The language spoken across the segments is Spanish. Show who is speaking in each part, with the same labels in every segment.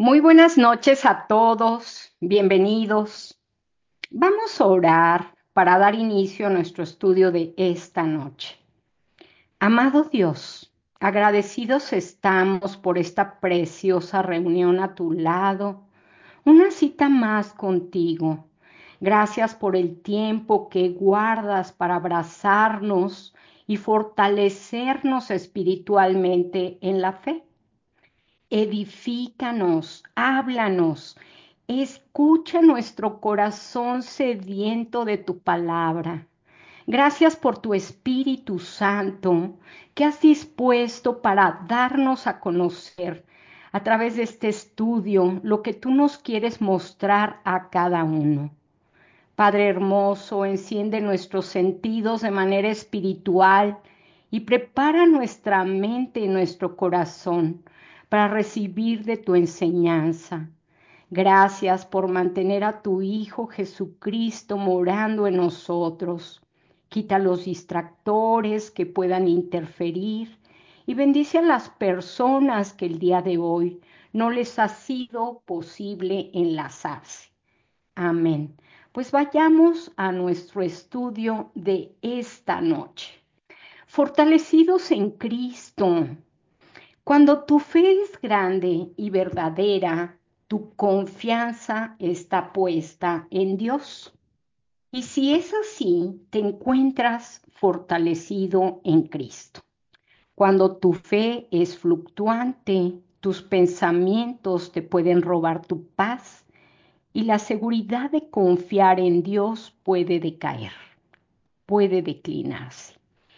Speaker 1: Muy buenas noches a todos, bienvenidos. Vamos a orar para dar inicio a nuestro estudio de esta noche. Amado Dios, agradecidos estamos por esta preciosa reunión a tu lado, una cita más contigo. Gracias por el tiempo que guardas para abrazarnos y fortalecernos espiritualmente en la fe. Edifícanos, háblanos, escucha nuestro corazón sediento de tu palabra. Gracias por tu Espíritu Santo que has dispuesto para darnos a conocer a través de este estudio lo que tú nos quieres mostrar a cada uno. Padre hermoso, enciende nuestros sentidos de manera espiritual y prepara nuestra mente y nuestro corazón para recibir de tu enseñanza. Gracias por mantener a tu Hijo Jesucristo morando en nosotros. Quita los distractores que puedan interferir y bendice a las personas que el día de hoy no les ha sido posible enlazarse. Amén. Pues vayamos a nuestro estudio de esta noche. Fortalecidos en Cristo. Cuando tu fe es grande y verdadera, tu confianza está puesta en Dios. Y si es así, te encuentras fortalecido en Cristo. Cuando tu fe es fluctuante, tus pensamientos te pueden robar tu paz y la seguridad de confiar en Dios puede decaer, puede declinarse.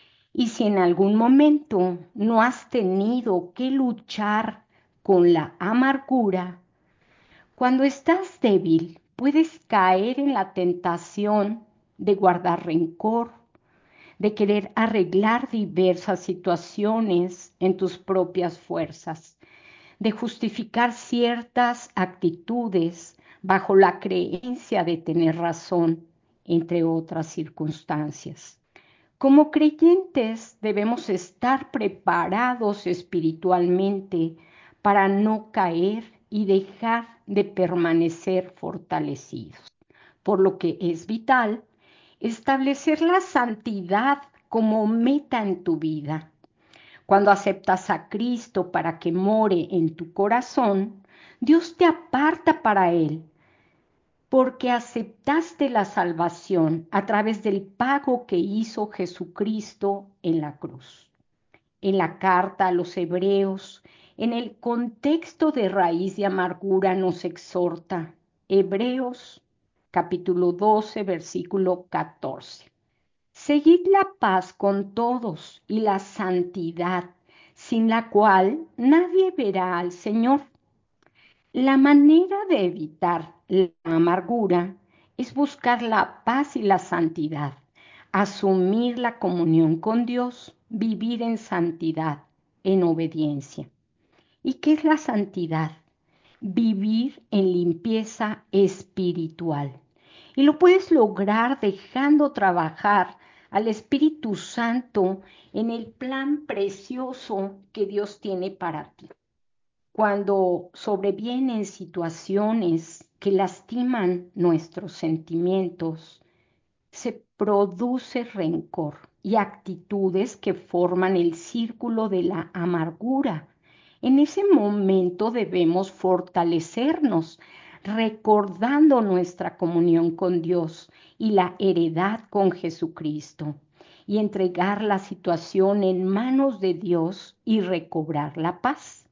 Speaker 1: Y si en algún momento no has tenido que luchar con la amargura, cuando estás débil puedes caer en la tentación de guardar rencor, de querer arreglar diversas situaciones en tus propias fuerzas, de justificar ciertas actitudes bajo la creencia de tener razón, entre otras circunstancias. Como creyentes debemos estar preparados espiritualmente para no caer y dejar de permanecer fortalecidos, por lo que es vital establecer la santidad como meta en tu vida. Cuando aceptas a Cristo para que more en tu corazón, Dios te aparta para Él, porque aceptaste la salvación a través del pago que hizo Jesucristo en la cruz. En la carta a los Hebreos, en el contexto de raíz de amargura nos exhorta. Hebreos capítulo 12, versículo 14. Seguid la paz con todos y la santidad, sin la cual nadie verá al Señor. La manera de evitar la amargura es buscar la paz y la santidad, asumir la comunión con Dios, vivir en santidad, en obediencia. ¿Y qué es la santidad? Vivir en limpieza espiritual. Y lo puedes lograr dejando trabajar al Espíritu Santo en el plan precioso que Dios tiene para ti. Cuando sobrevienen situaciones que lastiman nuestros sentimientos, se produce rencor y actitudes que forman el círculo de la amargura. En ese momento debemos fortalecernos, recordando nuestra comunión con Dios y la heredad con Jesucristo, y entregar la situación en manos de Dios y recobrar la paz.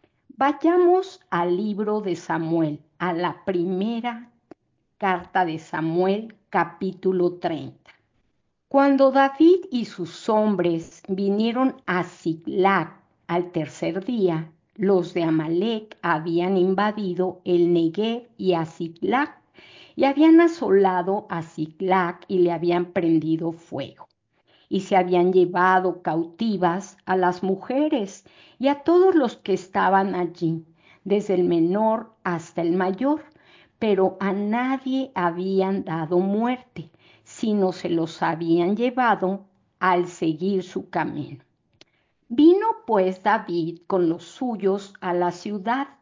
Speaker 1: Vayamos al libro de Samuel, a la primera carta de Samuel, capítulo 30. Cuando David y sus hombres vinieron a Siclag al tercer día, los de Amalec habían invadido el Negev y a Siclag, y habían asolado a Siclag y le habían prendido fuego. Y se habían llevado cautivas a las mujeres y a todos los que estaban allí, desde el menor hasta el mayor, pero a nadie habían dado muerte, sino se los habían llevado al seguir su camino. Vino pues David con los suyos a la ciudad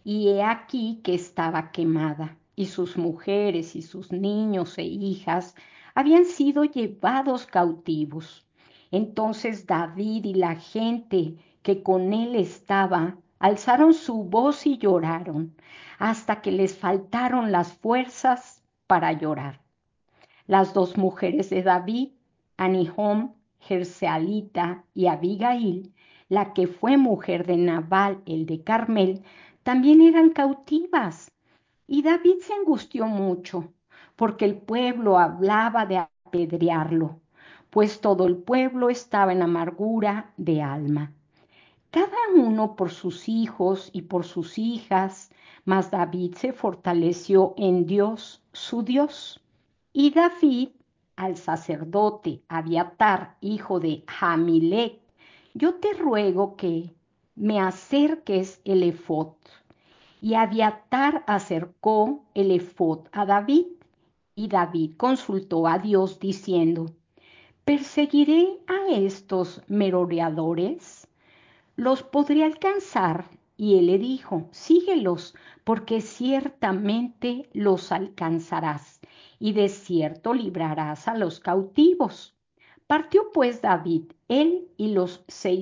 Speaker 1: y he aquí que estaba quemada, y sus mujeres y sus niños e hijas habían sido llevados cautivos. Entonces David y la gente que con él estaba alzaron su voz y lloraron, hasta que les faltaron las fuerzas para llorar. Las dos mujeres de David, Anihom, Jersealita y Abigail, la que fue mujer de Nabal, el de Carmel, también eran cautivas. Y David se angustió mucho, porque el pueblo hablaba de apedrearlo, pues todo el pueblo estaba en amargura de alma, cada uno por sus hijos y por sus hijas, mas David se fortaleció en Dios, su Dios. Y David, al sacerdote Abiatar, hijo de Jamilec, yo te ruego que me acerques el efod. Y Abiatar acercó el efod a David, y David consultó a Dios diciendo: ¿perseguiré a estos merodeadores? ¿Los podré alcanzar? Y él le dijo: síguelos, porque ciertamente los alcanzarás, y de cierto librarás a los cautivos. Partió pues David, él y los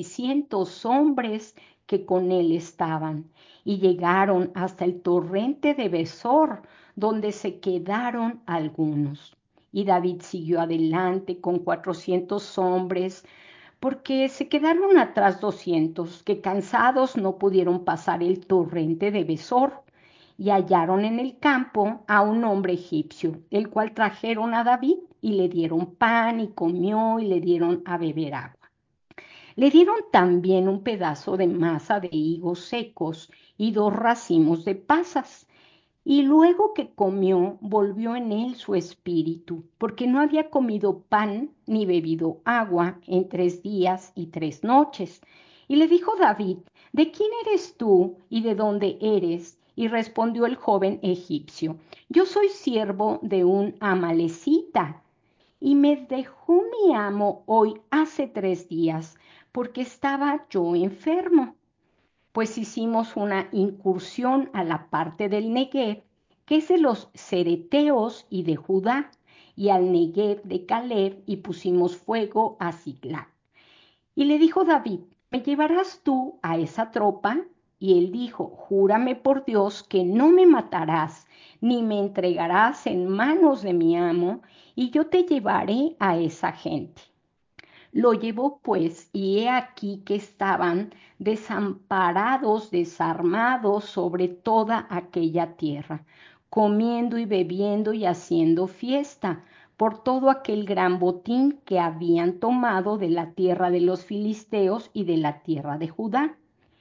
Speaker 1: 600 hombres que con él estaban, y llegaron hasta el torrente de Besor, donde se quedaron algunos. Y David siguió adelante con 400 hombres, porque se quedaron atrás 200, que cansados no pudieron pasar el torrente de Besor, y hallaron en el campo a un hombre egipcio, el cual trajeron a David, y le dieron pan y comió, y le dieron a beber agua. Le dieron también un pedazo de masa de higos secos y 2 racimos de pasas. Y luego que comió, volvió en él su espíritu, porque no había comido pan ni bebido agua en 3 días y 3 noches. Y le dijo David: ¿de quién eres tú y de dónde eres? Y respondió el joven egipcio: yo soy siervo de un amalecita, y me dejó mi amo hoy hace 3 días, porque estaba yo enfermo. Pues hicimos una incursión a la parte del Negev, que es de los cereteos y de Judá, y al Negev de Caleb, y pusimos fuego a Siclag. Y le dijo David: ¿me llevarás tú a esa tropa? Y él dijo: júrame por Dios que no me matarás, ni me entregarás en manos de mi amo, y yo te llevaré a esa gente. Lo llevó pues, y he aquí que estaban desamparados, desarmados sobre toda aquella tierra, comiendo y bebiendo y haciendo fiesta por todo aquel gran botín que habían tomado de la tierra de los filisteos y de la tierra de Judá.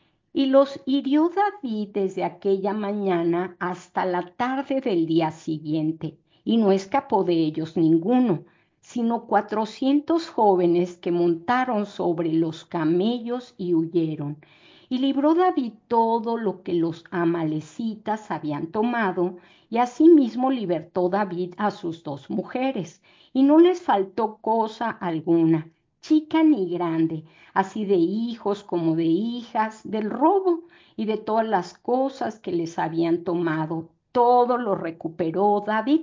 Speaker 1: Y los hirió David desde aquella mañana hasta la tarde del día siguiente, y no escapó de ellos ninguno, sino 400 jóvenes que montaron sobre los camellos y huyeron. Y libró David todo lo que los amalecitas habían tomado, y asimismo libertó David a sus 2 mujeres, y no les faltó cosa alguna, chica ni grande, así de hijos como de hijas, del robo y de todas las cosas que les habían tomado. Todo lo recuperó David.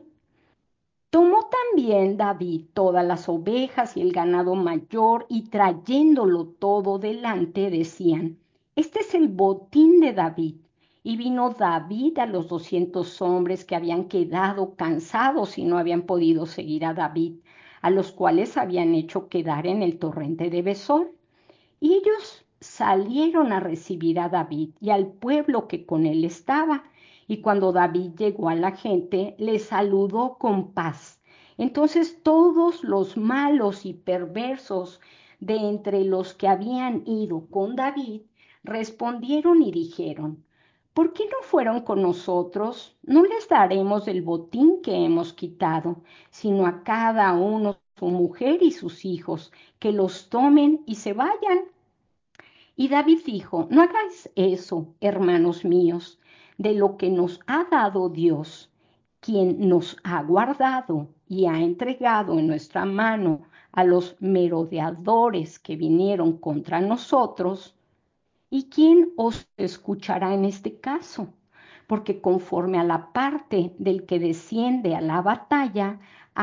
Speaker 1: Tomó también David todas las ovejas y el ganado mayor, y trayéndolo todo delante decían: este es el botín de David. Y vino David a los 200 hombres que habían quedado cansados y no habían podido seguir a David, a los cuales habían hecho quedar en el torrente de Besor. Y ellos salieron a recibir a David y al pueblo que con él estaba. Y cuando David llegó a la gente, le saludó con paz. Entonces todos los malos y perversos de entre los que habían ido con David respondieron y dijeron: ¿por qué no fueron con nosotros? No les daremos el botín que hemos quitado, sino a cada uno su mujer y sus hijos, que los tomen y se vayan. Y David dijo: no hagáis eso, hermanos míos, de lo que nos ha dado Dios, quien nos ha guardado y ha entregado en nuestra mano a los merodeadores que vinieron contra nosotros. ¿Y quién os escuchará en este caso? porque conforme a la parte del que desciende a la batalla,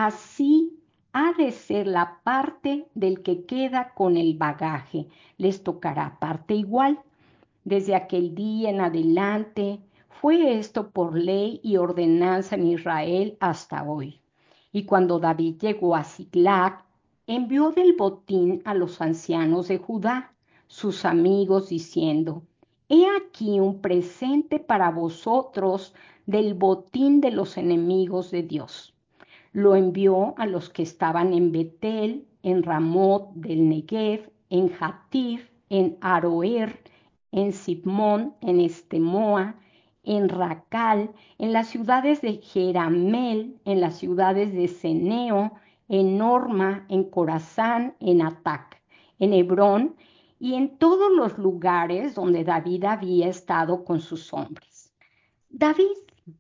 Speaker 1: así ha de ser la parte del que queda con el bagaje. Les tocará parte igual. Desde aquel día en adelante fue esto por ley y ordenanza en Israel hasta hoy. Y cuando David llegó a Siclag, envió del botín a los ancianos de Judá, sus amigos, diciendo: He aquí un presente para vosotros del botín de los enemigos de Dios. Lo envió a los que estaban en Betel, en Ramot del Negev, en Jatir, en Aroer, en Sibmón, en Estemoa, en Racal, en las ciudades de Jeramel, en las ciudades de Ceneo, en Norma, en Corazán, en Atac, en Hebrón y en todos los lugares donde David había estado con sus hombres. David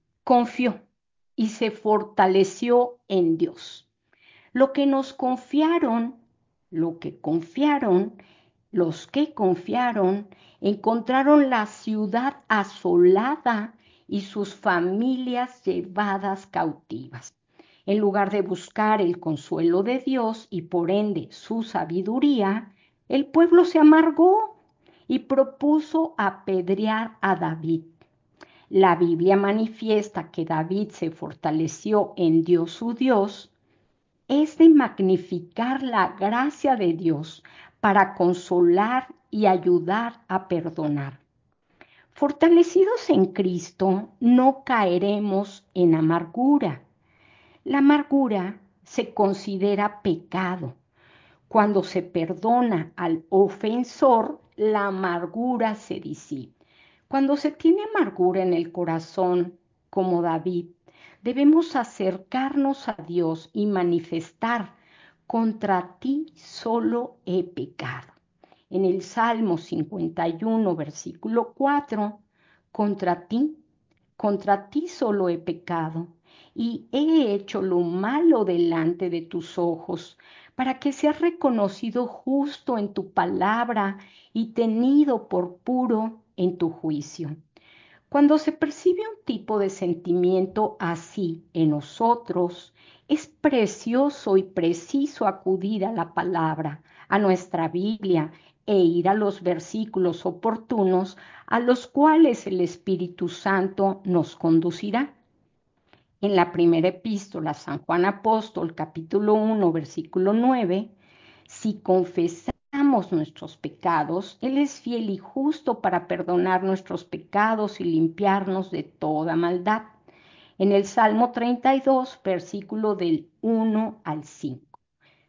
Speaker 1: confió y se fortaleció en Dios. Lo que nos confiaron, lo que confiaron, los que confiaron, encontraron la ciudad asolada y sus familias llevadas cautivas. En lugar de buscar el consuelo de Dios y por ende su sabiduría, el pueblo se amargó y propuso apedrear a David. La Biblia manifiesta que David se fortaleció en Dios su Dios, es de magnificar la gracia de Dios para consolar y ayudar a perdonar. Fortalecidos en Cristo, no caeremos en amargura. La amargura se considera pecado. Cuando se perdona al ofensor, la amargura se disipa. Cuando se tiene amargura en el corazón, como David, debemos acercarnos a Dios y manifestar: contra ti solo he pecado. En el Salmo 51, versículo 4, contra ti solo he pecado y he hecho lo malo delante de tus ojos, para que seas reconocido justo en tu palabra y tenido por puro en tu juicio. Cuando se percibe un tipo de sentimiento así en nosotros, es precioso y preciso acudir a la palabra, a nuestra Biblia, e ir a los versículos oportunos a los cuales el Espíritu Santo nos conducirá. En la primera epístola, San Juan Apóstol, capítulo 1, versículo 9, si confesamos nuestros pecados, Él es fiel y justo para perdonar nuestros pecados y limpiarnos de toda maldad. En el Salmo 32, versículo del 1 al 5.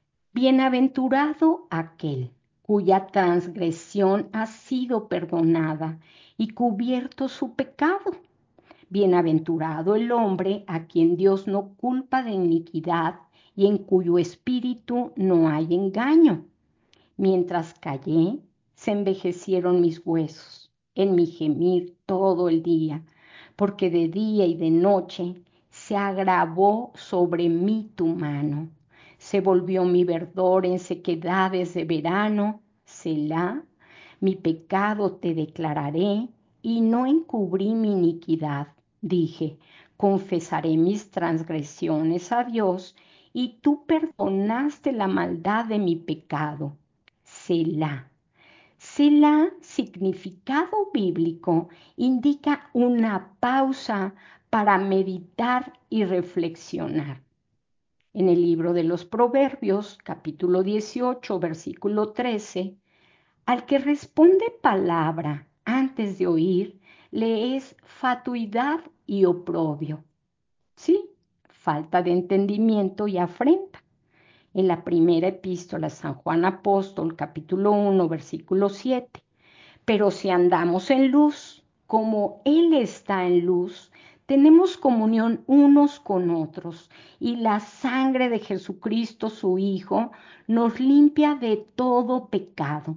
Speaker 1: Bienaventurado aquel cuya transgresión ha sido perdonada y cubierto su pecado. Bienaventurado el hombre a quien Dios no culpa de iniquidad y en cuyo espíritu no hay engaño. Mientras callé, se envejecieron mis huesos en mi gemir todo el día, porque de día y de noche se agravó sobre mí tu mano. Se volvió mi verdor en sequedades de verano, Selah. Mi pecado te declararé y no encubrí mi iniquidad. Dije: confesaré mis transgresiones a Dios, y tú perdonaste la maldad de mi pecado. Selah. Selah, significado bíblico, indica una pausa para meditar y reflexionar. En el libro de los Proverbios, capítulo 18, versículo 13, al que responde palabra antes de oír, le es fatuidad y oprobio. Sí, falta de entendimiento y afrenta. En la primera epístola, San Juan Apóstol, capítulo 1, versículo 7. Pero si andamos en luz, como Él está en luz, tenemos comunión unos con otros, y la sangre de Jesucristo, su Hijo, nos limpia de todo pecado.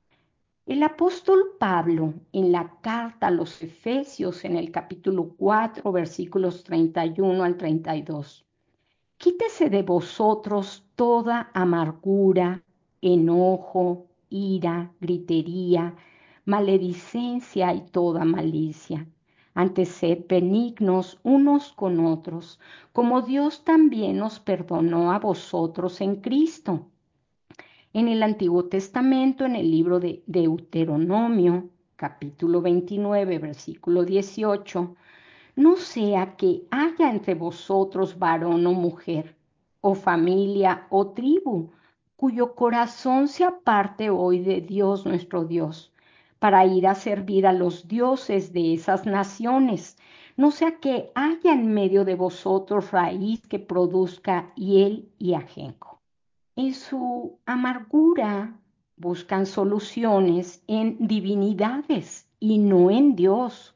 Speaker 1: El apóstol Pablo, en la carta a los Efesios, en el capítulo 4, versículos 31 al 32. Quítese de vosotros toda amargura, enojo, ira, gritería, maledicencia y toda malicia. Antes sed benignos unos con otros, como Dios también nos perdonó a vosotros en Cristo. En el Antiguo Testamento, en el libro de Deuteronomio, capítulo 29, versículo 18, no sea que haya entre vosotros varón o mujer, o familia o tribu, cuyo corazón se aparte hoy de Dios nuestro Dios, para ir a servir a los dioses de esas naciones. No sea que haya en medio de vosotros raíz que produzca hiel y ajenjo. En su amargura buscan soluciones en divinidades y no en Dios,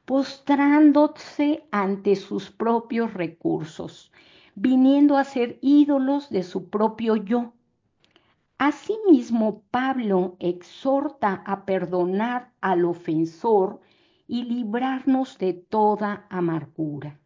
Speaker 1: postrándose ante sus propios recursos, viniendo a ser ídolos de su propio yo. Asimismo, Pablo exhorta a perdonar al ofensor y librarnos de toda amargura,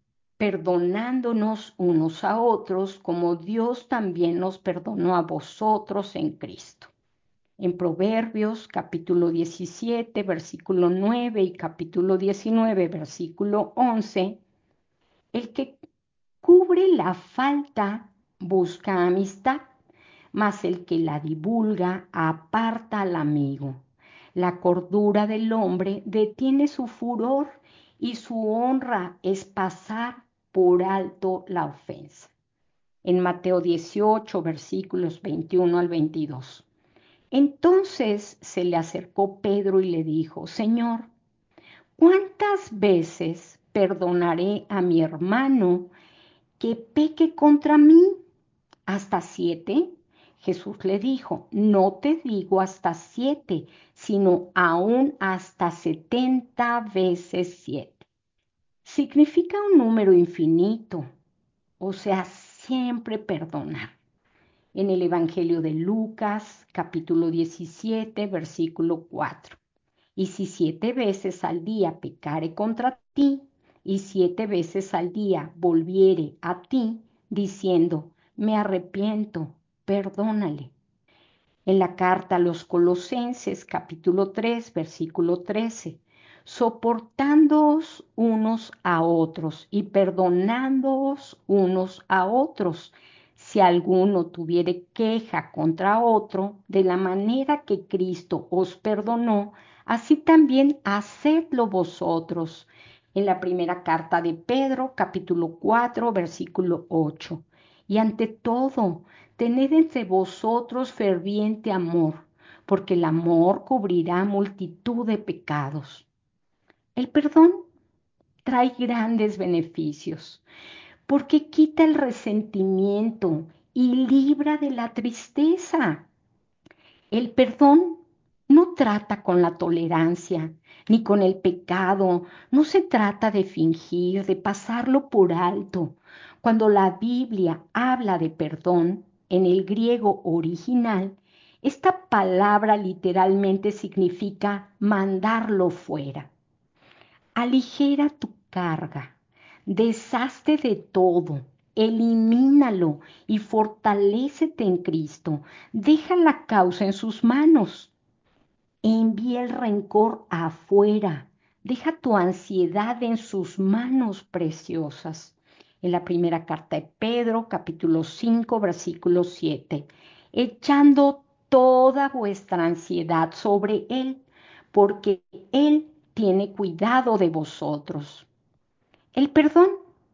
Speaker 1: perdonándonos unos a otros como Dios también nos perdonó a vosotros en Cristo. En Proverbios capítulo 17, versículo 9 y capítulo 19, versículo 11, el que cubre la falta busca amistad, mas el que la divulga aparta al amigo. La cordura del hombre detiene su furor y su honra es pasar por alto la ofensa. En Mateo 18, versículos 21 al 22. Entonces se le acercó Pedro y le dijo: Señor, ¿cuántas veces perdonaré a mi hermano que peque contra mí? ¿Hasta 7? Jesús le dijo: no te digo hasta 7, sino aún hasta 70 veces 7. Significa un número infinito, o sea, siempre perdonar. En el Evangelio de Lucas, capítulo 17, versículo 4. Y si 7 veces al día pecare contra ti, y 7 veces al día volviere a ti, diciendo: me arrepiento, perdónale. En la carta a los Colosenses, capítulo 3, versículo 13, soportándoos unos a otros y perdonándoos unos a otros, si alguno tuviere queja contra otro, de la manera que Cristo os perdonó, así también hacedlo vosotros. En la primera carta de Pedro, capítulo 4, versículo 8. Y ante todo, tened entre vosotros ferviente amor, porque el amor cubrirá multitud de pecados. El perdón trae grandes beneficios, porque quita el resentimiento y libra de la tristeza. El perdón no trata con la tolerancia ni con el pecado, no se trata de fingir, de pasarlo por alto. Cuando la Biblia habla de perdón, en el griego original, esta palabra literalmente significa mandarlo fuera. Aligera tu carga, deshazte de todo, elimínalo y fortalécete en Cristo. Deja la causa en sus manos. Envía el rencor afuera. Deja tu ansiedad en sus manos preciosas. En la primera carta de Pedro, capítulo 5, versículo 7. Echando toda vuestra ansiedad sobre Él, porque Él tiene cuidado de vosotros. El perdón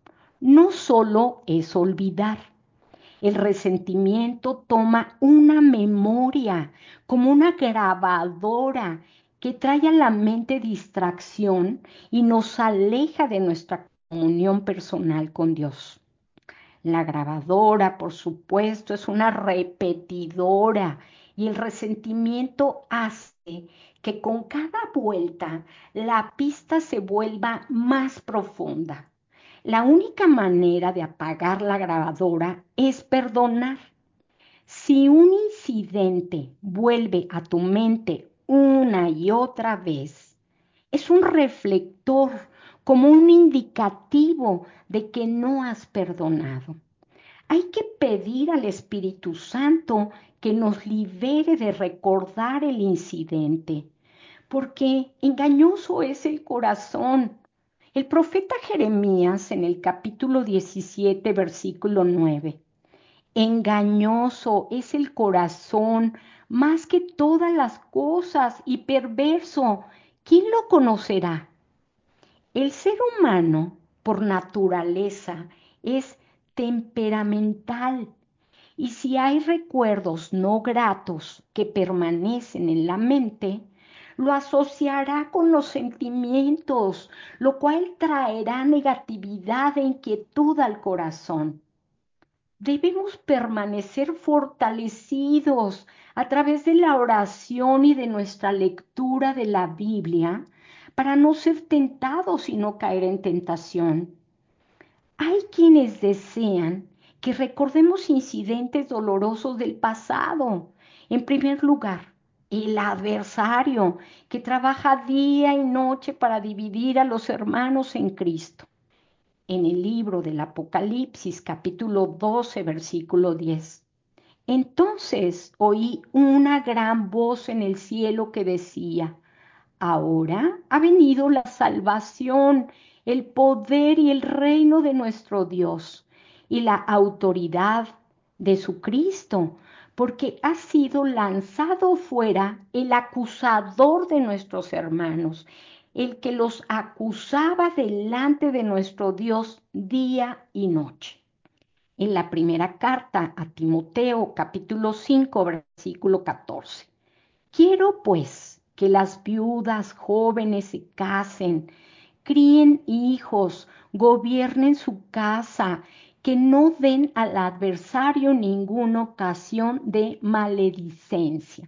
Speaker 1: no solo es olvidar. El resentimiento toma una memoria, como una grabadora que trae a la mente distracción y nos aleja de nuestra comunión personal con Dios. La grabadora, por supuesto, es una repetidora y el resentimiento hace que con cada vuelta la pista se vuelva más profunda. La única manera de apagar la grabadora es perdonar. Si un incidente vuelve a tu mente una y otra vez, es un reflector, como un indicativo de que no has perdonado. Hay que pedir al Espíritu Santo que nos libere de recordar el incidente, porque engañoso es el corazón El profeta Jeremías en el capítulo 17, versículo 9. Engañoso es el corazón más que todas las cosas y perverso. ¿Quién lo conocerá? El ser humano, por naturaleza, es temperamental y si hay recuerdos no gratos que permanecen en la mente, lo asociará con los sentimientos, lo cual traerá negatividad e inquietud al corazón. Debemos permanecer fortalecidos a través de la oración y de nuestra lectura de la Biblia para no ser tentados y no caer en tentación. Hay quienes desean que recordemos incidentes dolorosos del pasado. En primer lugar, el adversario que trabaja día y noche para dividir a los hermanos en Cristo. En el libro del Apocalipsis, capítulo 12, versículo 10. Entonces oí una gran voz en el cielo que decía, ahora ha venido la salvación, el poder y el reino de nuestro Dios y la autoridad de su Cristo, porque ha sido lanzado fuera el acusador de nuestros hermanos, el que los acusaba delante de nuestro Dios día y noche. En la primera carta a Timoteo, capítulo 5, versículo 14. Quiero pues que las viudas jóvenes se casen, críen hijos, gobiernen su casa, que no den al adversario ninguna ocasión de maledicencia.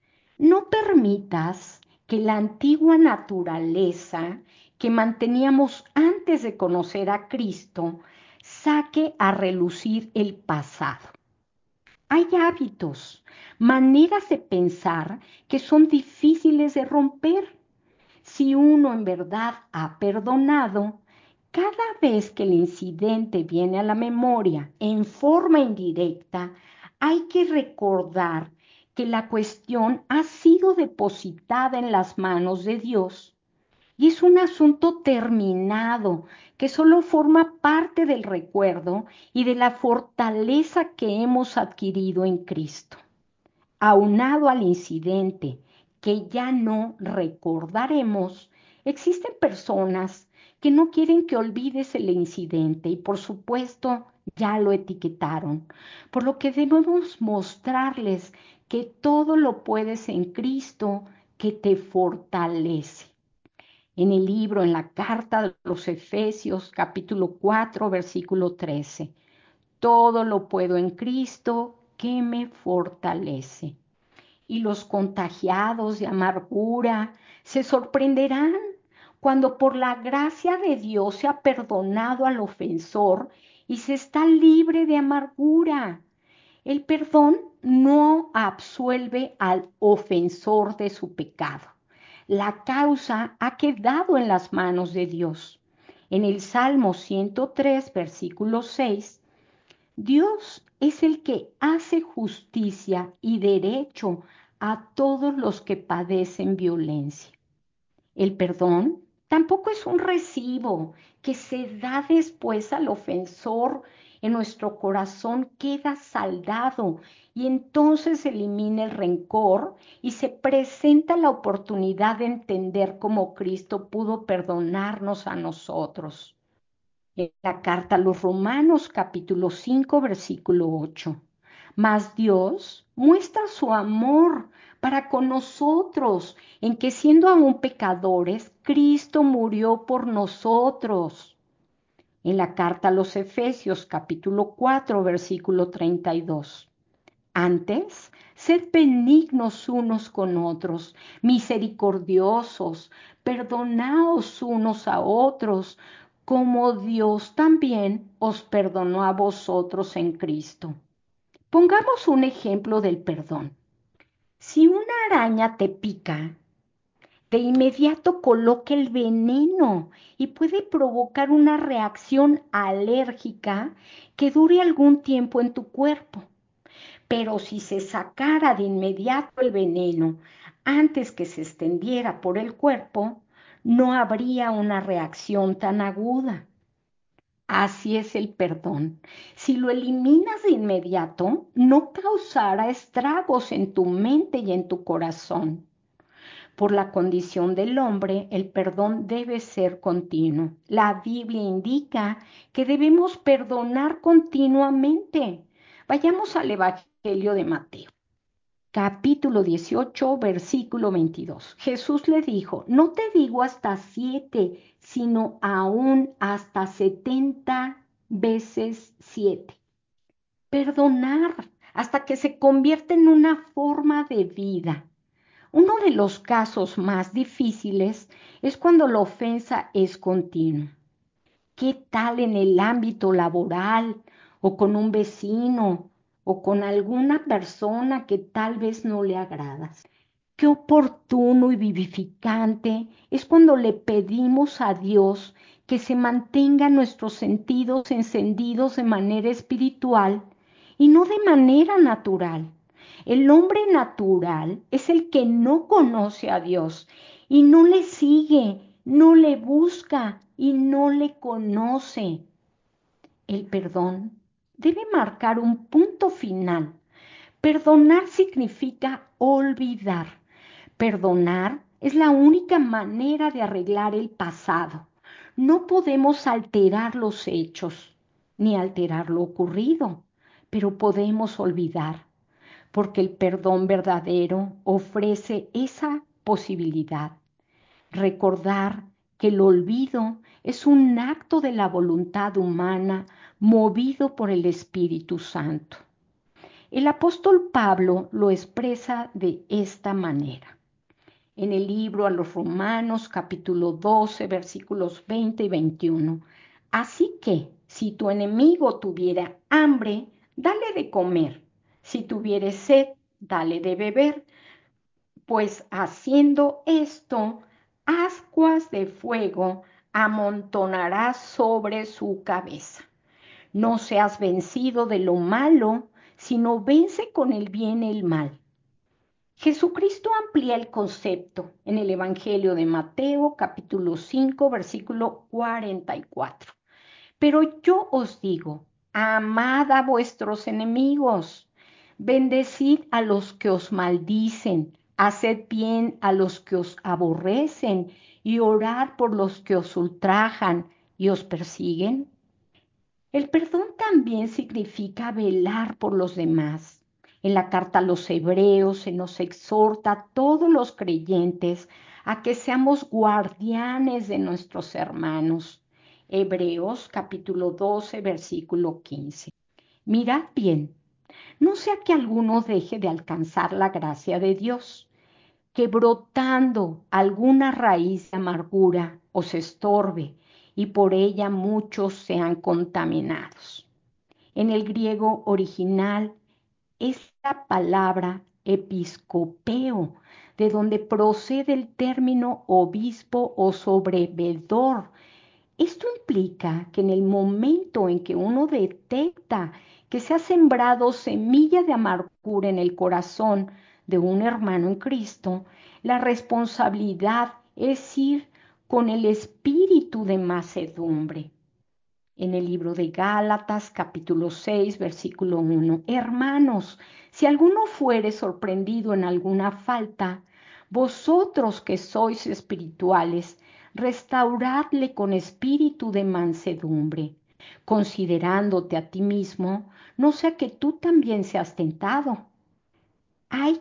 Speaker 1: No permitas que la antigua naturaleza que manteníamos antes de conocer a Cristo saque a relucir el pasado. Hay hábitos, maneras de pensar que son difíciles de romper. Si uno en verdad ha perdonado, cada vez que el incidente viene a la memoria en forma indirecta, hay que recordar que la cuestión ha sido depositada en las manos de Dios y es un asunto terminado que solo forma parte del recuerdo y de la fortaleza que hemos adquirido en Cristo. Aunado al incidente que ya no recordaremos, existen personas que no quieren que olvides el incidente y por supuesto ya lo etiquetaron, por lo que debemos mostrarles que todo lo puedes en Cristo que te fortalece. En el libro, en la carta de los Efesios, capítulo 4, versículo 13, todo lo puedo en Cristo que me fortalece. Y los contagiados de amargura se sorprenderán cuando por la gracia de Dios se ha perdonado al ofensor y se está libre de amargura. El perdón no absuelve al ofensor de su pecado. La causa ha quedado en las manos de Dios. En el Salmo 103, versículo 6, Dios es el que hace justicia y derecho a todos los que padecen violencia. El perdón tampoco es un recibo que se da después al ofensor. En nuestro corazón queda saldado y entonces se elimina el rencor y se presenta la oportunidad de entender cómo Cristo pudo perdonarnos a nosotros. En la carta a los Romanos capítulo 5 versículo 8. Mas Dios muestra su amor para con nosotros en que siendo aún pecadores, Cristo murió por nosotros. En la carta a los Efesios capítulo 4 versículo 32. Antes, sed benignos unos con otros, misericordiosos, perdonaos unos a otros, como Dios también os perdonó a vosotros en Cristo. Pongamos un ejemplo del perdón. Si una araña te pica, de inmediato coloca el veneno y puede provocar una reacción alérgica que dure algún tiempo en tu cuerpo. Pero si se sacara de inmediato el veneno antes que se extendiera por el cuerpo, no habría una reacción tan aguda. Así es el perdón. Si lo eliminas de inmediato, no causará estragos en tu mente y en tu corazón. Por la condición del hombre, el perdón debe ser continuo. La Biblia indica que debemos perdonar continuamente. Vayamos al Evangelio de Mateo, capítulo 18, versículo 22. Jesús le dijo, no te digo hasta 7, sino aún hasta 70 veces 7. Perdonar hasta que se convierte en una forma de vida. Uno de los casos más difíciles es cuando la ofensa es continua. ¿Qué tal en el ámbito laboral o con un vecino o con alguna persona que tal vez no le agradas? Qué oportuno y vivificante es cuando le pedimos a Dios que se mantengan nuestros sentidos encendidos de manera espiritual y no de manera natural. El hombre natural es el que no conoce a Dios y no le sigue, no le busca y no le conoce. El perdón debe marcar un punto final. Perdonar significa olvidar. Perdonar es la única manera de arreglar el pasado. No podemos alterar los hechos ni alterar lo ocurrido, pero podemos olvidar, porque el perdón verdadero ofrece esa posibilidad. Recordar que el olvido es un acto de la voluntad humana movido por el Espíritu Santo. El apóstol Pablo lo expresa de esta manera. En el libro a los Romanos, capítulo 12, versículos 20 y 21. Así que, si tu enemigo tuviera hambre, dale de comer. Si tuviere sed, dale de beber, pues haciendo esto, ascuas de fuego amontonarás sobre su cabeza. No seas vencido de lo malo, sino vence con el bien el mal. Jesucristo amplía el concepto en el Evangelio de Mateo, capítulo 5, versículo 44. Pero yo os digo, amad a vuestros enemigos, bendecid a los que os maldicen, haced bien a los que os aborrecen y orad por los que os ultrajan y os persiguen. El perdón también significa velar por los demás. En la carta a los Hebreos se nos exhorta a todos los creyentes a que seamos guardianes de nuestros hermanos. Hebreos capítulo 12, versículo 15. Mirad bien, no sea que alguno deje de alcanzar la gracia de Dios, que brotando alguna raíz de amargura os estorbe y por ella muchos sean contaminados. En el griego original es la palabra episcopeo, de donde procede el término obispo o sobrevedor. Esto implica que en el momento en que uno detecta que se ha sembrado semilla de amargura en el corazón de un hermano en Cristo, la responsabilidad es ir con el espíritu de mansedumbre. En el libro de Gálatas, capítulo 6, versículo 1. Hermanos, si alguno fuere sorprendido en alguna falta, vosotros que sois espirituales, restauradle con espíritu de mansedumbre, considerándote a ti mismo, no sea que tú también seas tentado. Hay,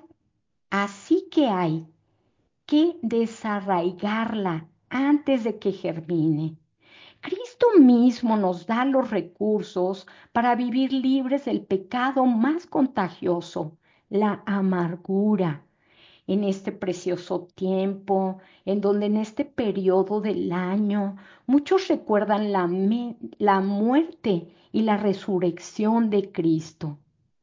Speaker 1: así que hay que desarraigarla antes de que germine. Cristo mismo nos da los recursos para vivir libres del pecado más contagioso, la amargura. En este precioso tiempo, en donde en este periodo del año muchos recuerdan la muerte y la resurrección de Cristo.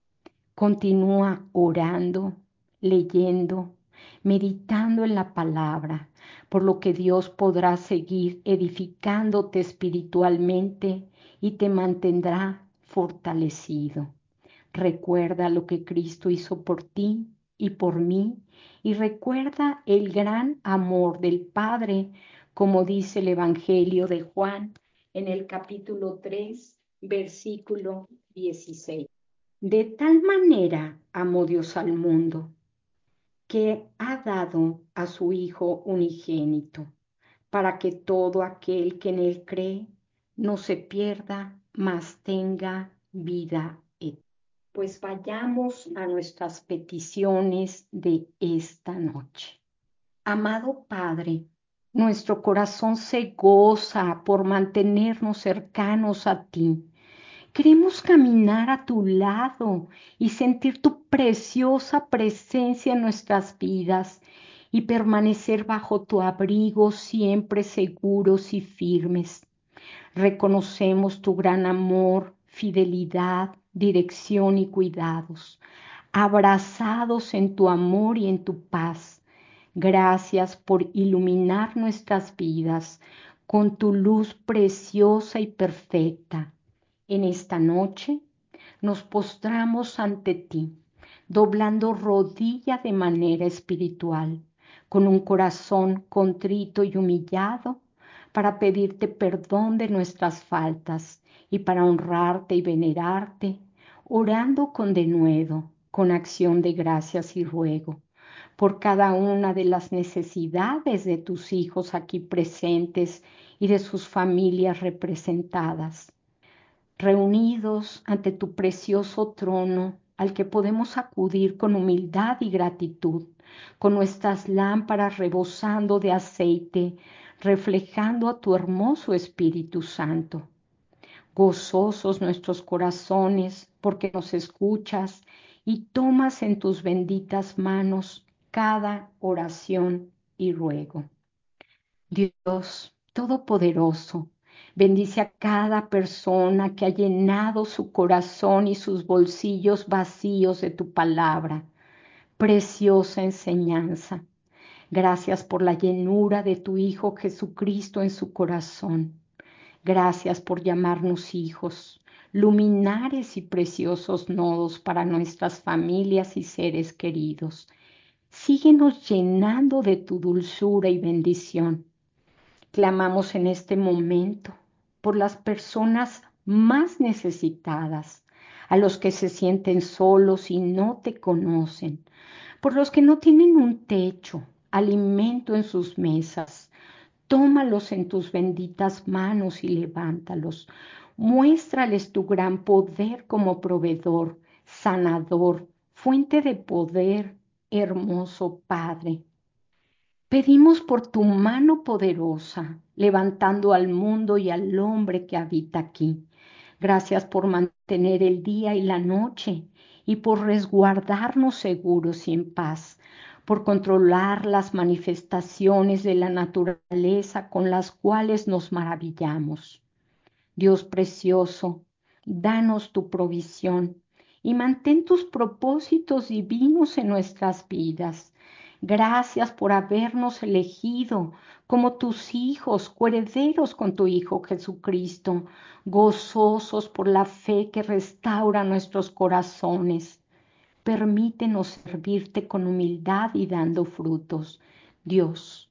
Speaker 1: Continúa orando, leyendo, meditando en la palabra, por lo que Dios podrá seguir edificándote espiritualmente y te mantendrá fortalecido. Recuerda lo que Cristo hizo por ti y por mí, y recuerda el gran amor del Padre como dice el Evangelio de Juan en el capítulo 3, versículo 16. De tal manera amó Dios al mundo, que ha dado a su Hijo unigénito, para que todo aquel que en él cree no se pierda, mas tenga vida eterna. Pues vayamos a nuestras peticiones de esta noche. Amado Padre, nuestro corazón se goza por mantenernos cercanos a ti. Queremos caminar a tu lado y sentir tu preciosa presencia en nuestras vidas y permanecer bajo tu abrigo siempre seguros y firmes. Reconocemos tu gran amor, fidelidad, dirección y cuidados, abrazados en tu amor y en tu paz. Gracias por iluminar nuestras vidas con tu luz preciosa y perfecta. En esta noche nos postramos ante ti, doblando rodilla de manera espiritual, con un corazón contrito y humillado, para pedirte perdón de nuestras faltas y para honrarte y venerarte, orando con denuedo, con acción de gracias y ruego, por cada una de las necesidades de tus hijos aquí presentes y de sus familias representadas, reunidos ante tu precioso trono, al que podemos acudir con humildad y gratitud, con nuestras lámparas rebosando de aceite, reflejando a tu hermoso Espíritu Santo. Gozosos nuestros corazones, porque nos escuchas y tomas en tus benditas manos cada oración y ruego. Dios Todopoderoso, bendice a cada persona que ha llenado su corazón y sus bolsillos vacíos de tu palabra. Preciosa enseñanza. Gracias por la llenura de tu Hijo Jesucristo en su corazón. Gracias por llamarnos hijos, luminares y preciosos nodos para nuestras familias y seres queridos. Síguenos llenando de tu dulzura y bendición. Clamamos en este momento por las personas más necesitadas, a los que se sienten solos y no te conocen, por los que no tienen un techo, alimento en sus mesas. Tómalos en tus benditas manos y levántalos. Muéstrales tu gran poder como proveedor, sanador, fuente de poder, hermoso Padre. Pedimos por tu mano poderosa, levantando al mundo y al hombre que habita aquí. Gracias por mantener el día y la noche y por resguardarnos seguros y en paz, por controlar las manifestaciones de la naturaleza con las cuales nos maravillamos. Dios precioso, danos tu provisión y mantén tus propósitos divinos en nuestras vidas. Gracias por habernos elegido como tus hijos, coherederos con tu Hijo Jesucristo, gozosos por la fe que restaura nuestros corazones. Permítenos servirte con humildad y dando frutos. Dios,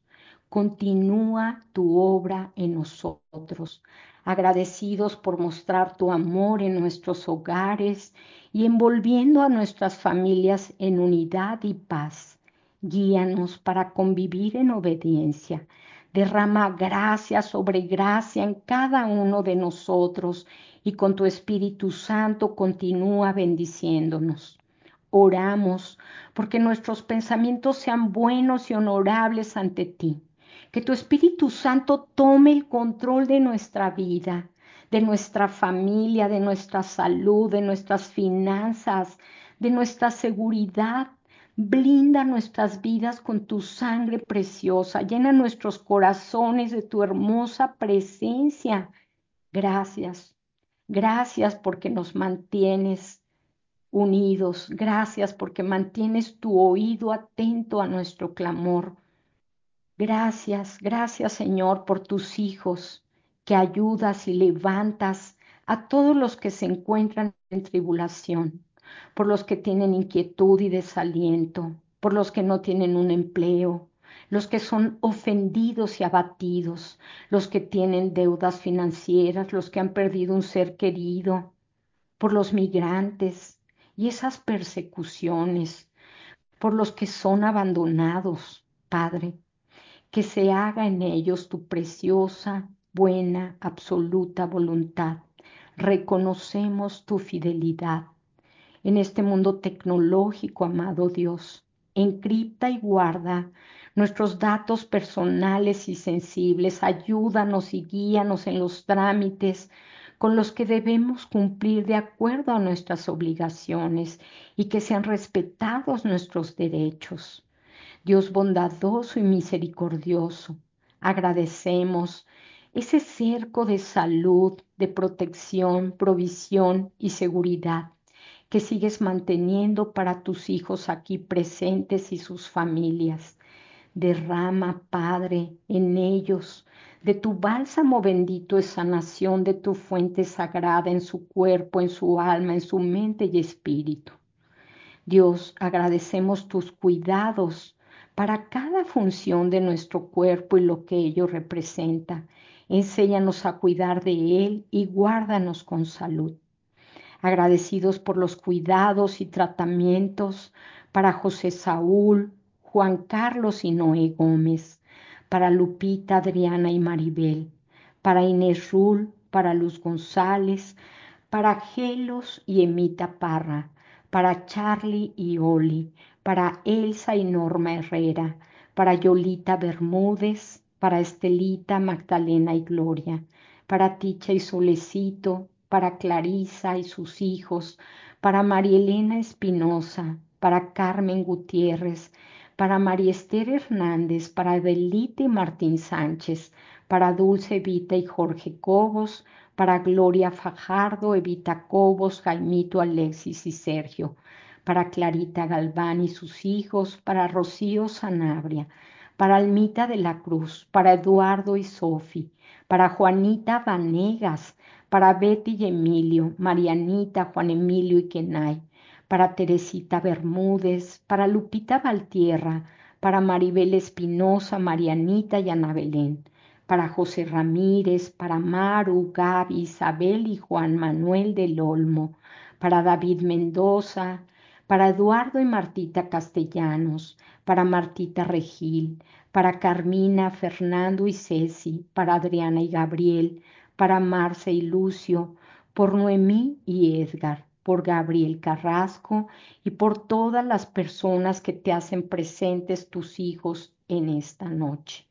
Speaker 1: continúa tu obra en nosotros, agradecidos por mostrar tu amor en nuestros hogares y envolviendo a nuestras familias en unidad y paz. Guíanos para convivir en obediencia. Derrama gracia sobre gracia en cada uno de nosotros y con tu Espíritu Santo continúa bendiciéndonos. Oramos porque nuestros pensamientos sean buenos y honorables ante ti. Que tu Espíritu Santo tome el control de nuestra vida, de nuestra familia, de nuestra salud, de nuestras finanzas, de nuestra seguridad. Blinda nuestras vidas con tu sangre preciosa. Llena nuestros corazones de tu hermosa presencia. Gracias. Gracias porque nos mantienes unidos. Gracias porque mantienes tu oído atento a nuestro clamor. Gracias, gracias Señor por tus hijos que ayudas y levantas a todos los que se encuentran en tribulación, por los que tienen inquietud y desaliento, por los que no tienen un empleo, los que son ofendidos y abatidos, los que tienen deudas financieras, los que han perdido un ser querido, por los migrantes y esas persecuciones, por los que son abandonados, Padre, que se haga en ellos tu preciosa, buena, absoluta voluntad. Reconocemos tu fidelidad en este mundo tecnológico, amado Dios. Encripta y guarda nuestros datos personales y sensibles. Ayúdanos y guíanos en los trámites con los que debemos cumplir de acuerdo a nuestras obligaciones y que sean respetados nuestros derechos. Dios bondadoso y misericordioso, agradecemos ese cerco de salud, de protección, provisión y seguridad que sigues manteniendo para tus hijos aquí presentes y sus familias. Derrama, Padre, en ellos de tu bálsamo bendito de sanación, de tu fuente sagrada en su cuerpo, en su alma, en su mente y espíritu. Dios, agradecemos tus cuidados para cada función de nuestro cuerpo y lo que ello representa. Enséñanos a cuidar de él y guárdanos con salud. Agradecidos por los cuidados y tratamientos para José Saúl, Juan Carlos y Noé Gómez, para Lupita, Adriana y Maribel, para Inés Rul, para Luz González, para Gelos y Emita Parra, para Charlie y Oli, para Elsa y Norma Herrera, para Yolita Bermúdez, para Estelita, Magdalena y Gloria, para Ticha y Solecito, para Clarisa y sus hijos, para María Elena Espinosa, para Carmen Gutiérrez, para María Esther Hernández, para Adelita y Martín Sánchez, para Dulce Vita y Jorge Cobos, para Gloria Fajardo, Evita Cobos, Jaimito, Alexis y Sergio, para Clarita Galván y sus hijos, para Rocío Sanabria, para Almita de la Cruz, para Eduardo y Sofi, para Juanita Vanegas, para Betty y Emilio, Marianita, Juan Emilio y Kenay, para Teresita Bermúdez, para Lupita Valtierra, para Maribel Espinosa, Marianita y Ana Belén, para José Ramírez, para Maru, Gaby, Isabel y Juan Manuel del Olmo, para David Mendoza, para Eduardo y Martita Castellanos, para Martita Regil, para Carmina, Fernando y Ceci, para Adriana y Gabriel, para Marce y Lucio, por Noemí y Edgar, por Gabriel Carrasco y por todas las personas que te hacen presentes tus hijos en esta noche.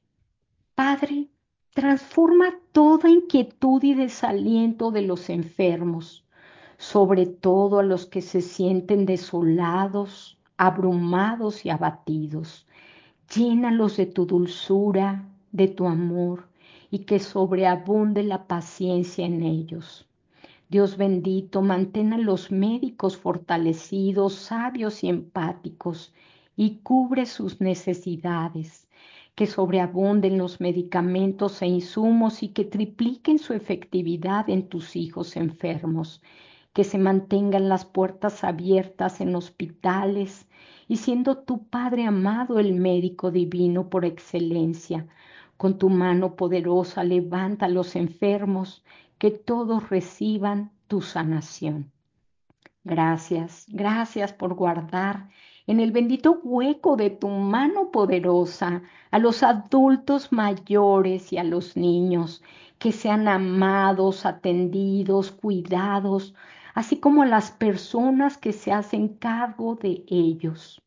Speaker 1: Padre, transforma toda inquietud y desaliento de los enfermos, sobre todo a los que se sienten desolados, abrumados y abatidos. Llénalos de tu dulzura, de tu amor, y que sobreabunde la paciencia en ellos. Dios bendito, mantén a los médicos fortalecidos, sabios y empáticos, y cubre sus necesidades, que sobreabunden los medicamentos e insumos y que tripliquen su efectividad en tus hijos enfermos, que se mantengan las puertas abiertas en hospitales y siendo tu Padre amado el médico divino por excelencia, con tu mano poderosa levanta a los enfermos, que todos reciban tu sanación. Gracias, gracias por guardar en el bendito hueco de tu mano poderosa a los adultos mayores y a los niños, que sean amados, atendidos, cuidados, así como a las personas que se hacen cargo de ellos.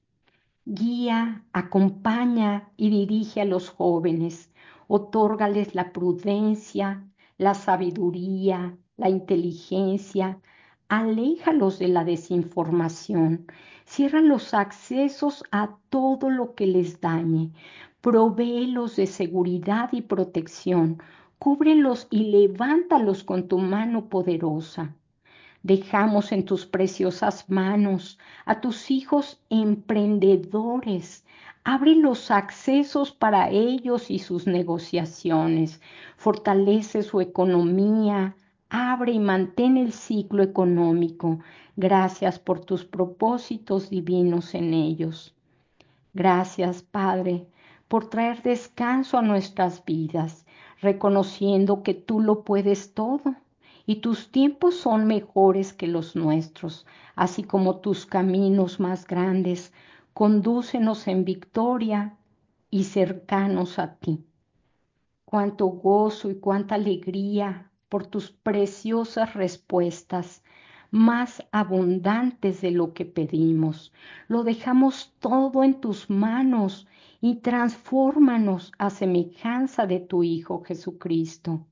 Speaker 1: Guía, acompaña y dirige a los jóvenes, otórgales la prudencia, la sabiduría, la inteligencia, aléjalos de la desinformación, cierra los accesos a todo lo que les dañe, provéelos de seguridad y protección, cúbrelos y levántalos con tu mano poderosa. Dejamos en tus preciosas manos a tus hijos emprendedores. Abre los accesos para ellos y sus negociaciones. Fortalece su economía. Abre y mantén el ciclo económico. Gracias por tus propósitos divinos en ellos. Gracias, Padre, por traer descanso a nuestras vidas, reconociendo que tú lo puedes todo y tus tiempos son mejores que los nuestros, así como tus caminos más grandes. Condúcenos en victoria y cercanos a ti. Cuánto gozo y cuánta alegría por tus preciosas respuestas, más abundantes de lo que pedimos. Lo dejamos todo en tus manos y transfórmanos a semejanza de tu Hijo Jesucristo.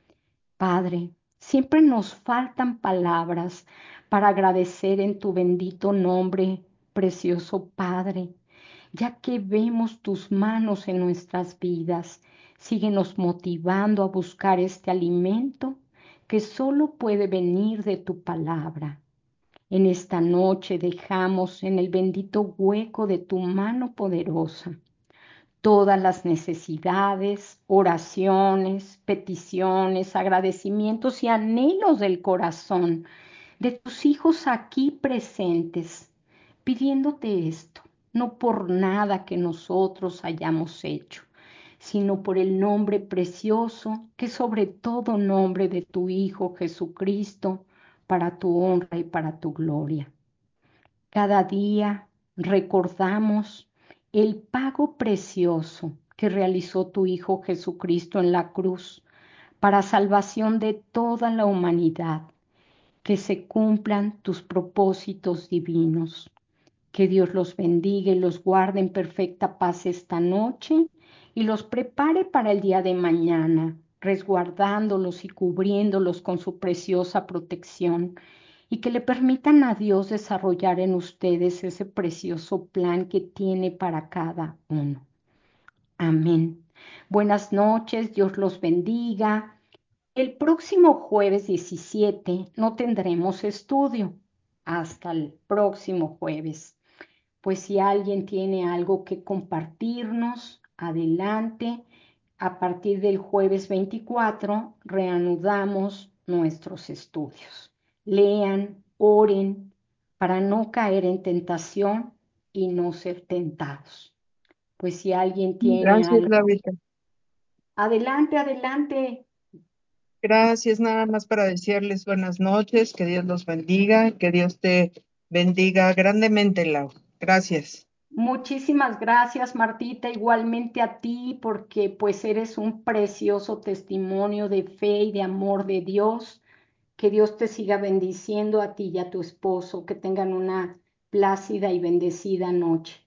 Speaker 1: Padre, siempre nos faltan palabras para agradecer en tu bendito nombre, precioso Padre, ya que vemos tus manos en nuestras vidas. Síguenos motivando a buscar este alimento que solo puede venir de tu palabra. En esta noche dejamos en el bendito hueco de tu mano poderosa todas las necesidades, oraciones, peticiones, agradecimientos y anhelos del corazón de tus hijos aquí presentes, pidiéndote esto, no por nada que nosotros hayamos hecho, sino por el nombre precioso que sobre todo nombre de tu Hijo Jesucristo, para tu honra y para tu gloria. Cada día recordamos el pago precioso que realizó tu Hijo Jesucristo en la cruz para salvación de toda la humanidad, que se cumplan tus propósitos divinos. Que Dios los bendiga y los guarde en perfecta paz esta noche y los prepare para el día de mañana, resguardándolos y cubriéndolos con su preciosa protección y que le permitan a Dios desarrollar en ustedes ese precioso plan que tiene para cada uno. Amén. Buenas noches, Dios los bendiga. El próximo jueves 17 no tendremos estudio. Hasta el próximo jueves. Pues si alguien tiene algo que compartirnos, adelante. A partir del jueves 24 reanudamos nuestros estudios. Lean, oren para no caer en tentación y no ser tentados. Pues si alguien tiene
Speaker 2: Gracias,
Speaker 1: algo,
Speaker 2: Laurita.
Speaker 1: adelante, adelante.
Speaker 2: Gracias, nada más para decirles buenas noches, que Dios los bendiga, que Dios te bendiga grandemente, Lau. Gracias.
Speaker 1: Muchísimas gracias, Martita, igualmente a ti, porque pues eres un precioso testimonio de fe y de amor de Dios. Que Dios te siga bendiciendo a ti y a tu esposo, que tengan una plácida y bendecida noche.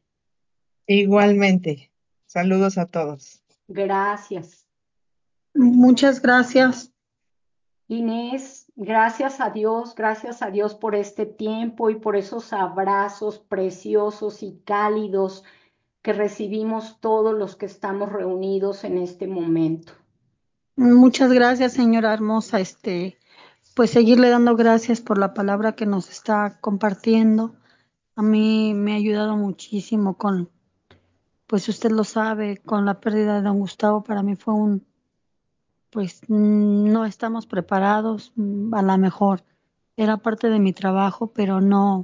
Speaker 2: Igualmente, saludos a todos.
Speaker 1: Gracias.
Speaker 3: Muchas gracias.
Speaker 1: Inés, gracias a Dios por este tiempo y por esos abrazos preciosos y cálidos que recibimos todos los que estamos reunidos en este momento.
Speaker 3: Muchas gracias, señora hermosa. Pues seguirle dando gracias por la palabra que nos está compartiendo. A mí me ha ayudado muchísimo pues usted lo sabe, con la pérdida de don Gustavo. Para mí fue pues no estamos preparados. A lo mejor era parte de mi trabajo, pero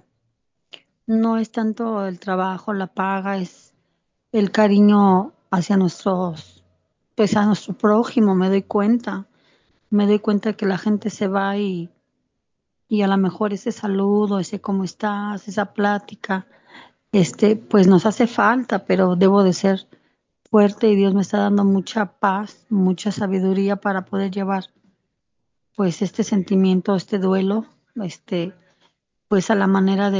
Speaker 3: no es tanto el trabajo, la paga, es el cariño hacia pues a nuestro prójimo. Me doy cuenta que la gente se va y a lo mejor ese saludo, ese cómo estás, esa plática, pues nos hace falta, pero debo de ser fuerte y Dios me está dando mucha paz, mucha sabiduría para poder llevar pues este sentimiento, este duelo, pues a la manera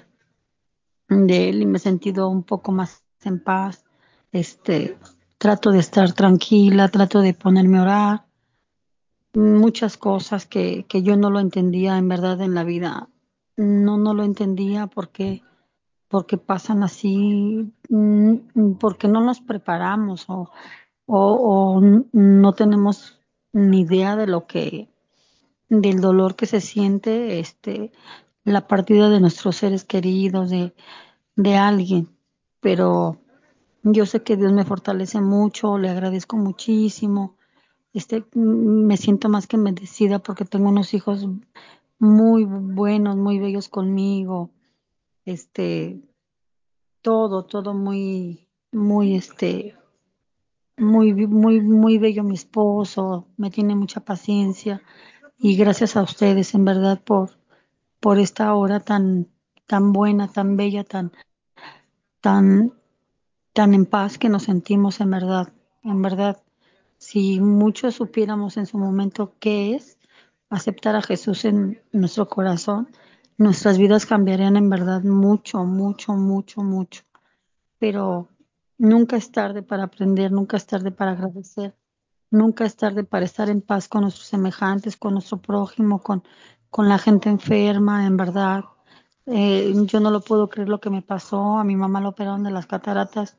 Speaker 3: de él, y me he sentido un poco más en paz. Este, Trato de estar tranquila, trato de ponerme a orar. Muchas cosas que yo no lo entendía en verdad en la vida. No lo entendía porque pasan así, porque no nos preparamos o no tenemos ni idea del dolor que se siente, la partida de nuestros seres queridos, de alguien. Pero yo sé que Dios me fortalece mucho, le agradezco muchísimo. Me siento más que bendecida porque tengo unos hijos muy buenos, muy bellos conmigo. Este, todo muy, muy, muy bello mi esposo, me tiene mucha paciencia y gracias a ustedes en verdad por esta hora tan buena, tan bella, tan, tan en paz que nos sentimos en verdad. Si muchos supiéramos en su momento qué es aceptar a Jesús en nuestro corazón, nuestras vidas cambiarían en verdad mucho, mucho, mucho, mucho. Pero nunca es tarde para aprender, nunca es tarde para agradecer, nunca es tarde para estar en paz con nuestros semejantes, con nuestro prójimo, con la gente enferma, en verdad. Yo no lo puedo creer lo que me pasó. A mi mamá la operaron de las cataratas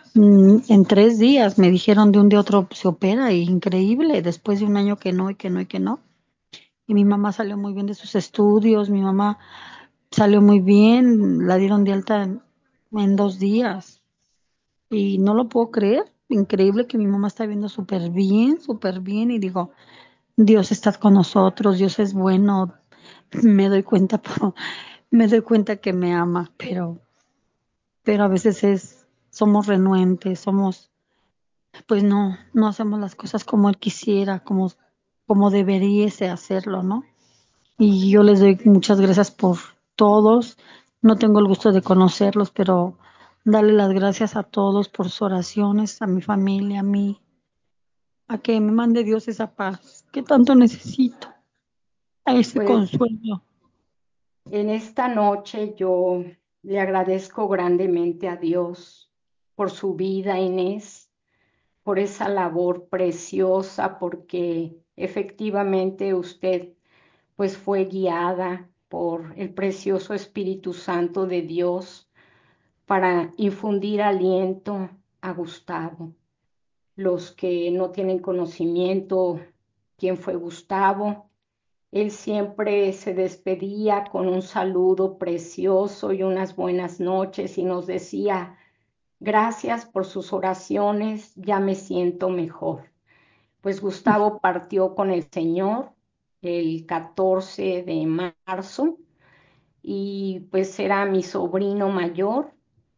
Speaker 3: en 3 días. Me dijeron de un día a otro se opera, y increíble, después de un año que no, y que no, y que no. Y mi mamá salió muy bien de sus estudios, mi mamá salió muy bien, la dieron de alta en 2 días. Y no lo puedo creer, increíble que mi mamá está viendo súper bien, y digo, Dios está con nosotros, Dios es bueno, me doy cuenta, me doy cuenta que me ama, pero a veces somos renuentes, pues no hacemos las cosas como Él quisiera, como deberíase hacerlo, ¿no? Y yo les doy muchas gracias por todos. No tengo el gusto de conocerlos, pero darle las gracias a todos por sus oraciones, a mi familia, a mí, a que me mande Dios esa paz que tanto necesito, a ese
Speaker 1: Pues
Speaker 3: consuelo.
Speaker 1: en esta noche yo le agradezco grandemente a Dios por su vida, Inés, por esa labor preciosa, porque efectivamente usted pues fue guiada por el precioso Espíritu Santo de Dios para infundir aliento a Gustavo. Los que no tienen conocimiento quién fue Gustavo, él siempre se despedía con un saludo precioso y unas buenas noches y nos decía, gracias por sus oraciones, ya me siento mejor. Pues Gustavo partió con el Señor el 14 de marzo y pues era mi sobrino mayor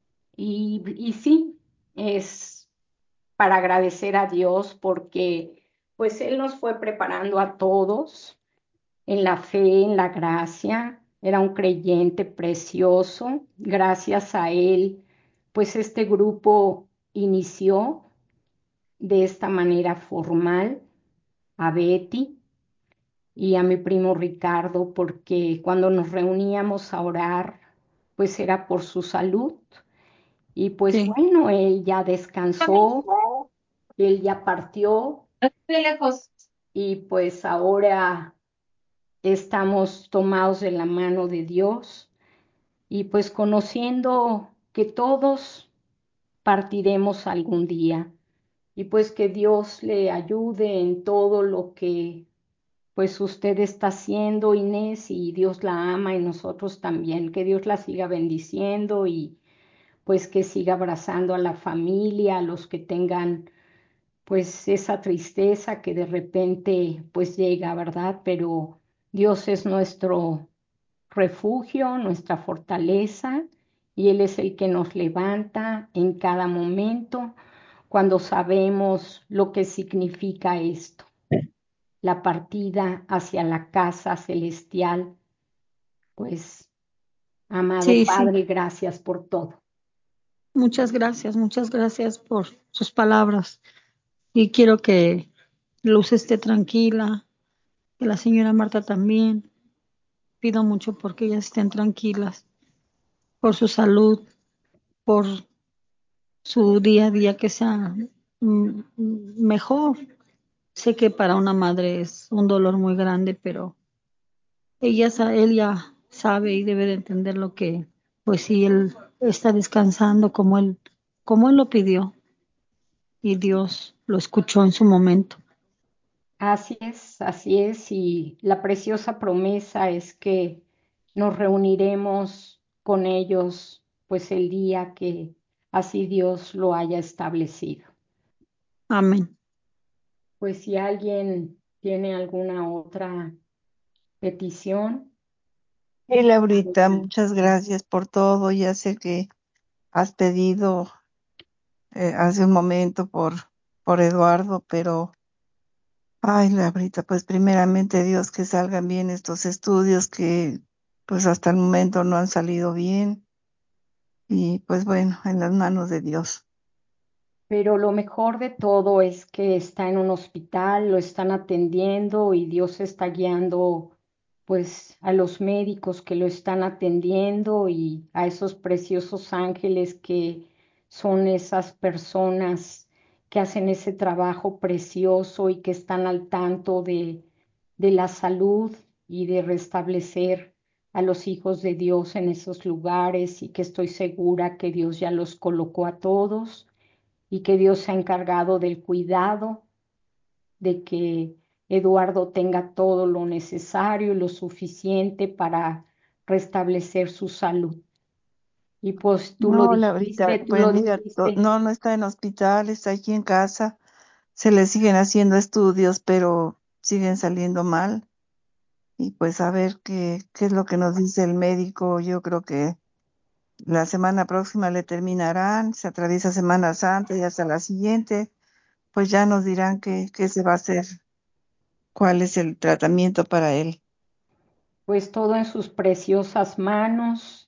Speaker 1: y sí, es para agradecer a Dios porque pues Él nos fue preparando a todos en la fe, en la gracia, era un creyente precioso, gracias a Él pues este grupo inició de esta manera formal a Betty y a mi primo Ricardo, porque cuando nos reuníamos a orar, pues era por su salud. Y pues
Speaker 3: Sí,
Speaker 1: bueno, él ya descansó, él ya partió y pues ahora estamos tomados de la mano de Dios y pues conociendo que todos partiremos algún día y pues que Dios le ayude en todo lo que pues usted está haciendo, Inés, y Dios la ama y nosotros también, que Dios la siga bendiciendo y pues que siga abrazando a la familia, a los que tengan pues esa tristeza que de repente pues llega, ¿verdad? Pero Dios es nuestro refugio, nuestra fortaleza, y Él es el que nos levanta en cada momento cuando sabemos lo que significa esto, la partida hacia la casa celestial. Pues, amado
Speaker 3: sí, sí.
Speaker 1: Padre, gracias por todo.
Speaker 3: Muchas gracias por sus palabras. Y quiero que Luz esté tranquila, que la señora Marta también. Pido mucho porque ellas estén tranquilas, por su salud, por su día a día que sea mejor. Sé que para una madre es un dolor muy grande, pero él ya sabe y debe de entender lo que, pues sí, él está descansando como él lo pidió, y Dios lo escuchó en su momento.
Speaker 1: Así es, y la preciosa promesa es que nos reuniremos con ellos, pues el día que así Dios lo haya establecido.
Speaker 3: Amén.
Speaker 1: Pues si alguien tiene alguna otra petición,
Speaker 2: Y Laurita,
Speaker 1: adelante.
Speaker 2: muchas gracias por todo. Ya sé que has pedido hace un momento por Eduardo, pero, ay, Laurita, pues primeramente Dios que salgan bien estos estudios que pues hasta el momento no han salido bien y pues bueno, en las manos de Dios.
Speaker 1: Pero lo mejor de todo es que está en un hospital, lo están atendiendo y Dios está guiando pues a los médicos que lo están atendiendo y a esos preciosos ángeles que son esas personas que hacen ese trabajo precioso y que están al tanto de la salud y de restablecer a los hijos de Dios en esos lugares y que estoy segura que Dios ya los colocó a todos y que Dios se ha encargado del cuidado de que Eduardo tenga todo lo necesario y lo suficiente para restablecer su salud. Y pues
Speaker 2: No, Laurita,
Speaker 1: tú
Speaker 2: pues
Speaker 1: lo
Speaker 2: mira,
Speaker 1: dijiste,
Speaker 2: no, no está en hospital, está aquí en casa, se le siguen haciendo estudios, pero siguen saliendo mal. Y pues a ver qué es lo que nos dice el médico. Yo creo que la semana próxima le terminarán, se atraviesa Semana Santa y hasta la siguiente, pues ya nos dirán qué se va a hacer, cuál es el tratamiento para él.
Speaker 1: pues todo en sus preciosas manos,